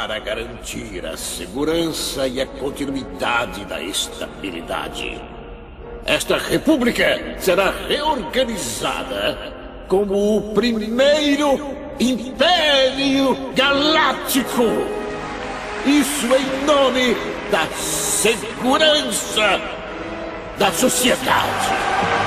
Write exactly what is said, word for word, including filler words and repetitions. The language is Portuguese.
para garantir a segurança e a continuidade da estabilidade. Esta república será reorganizada como o primeiro Império Galáctico. Isso em nome da segurança da sociedade.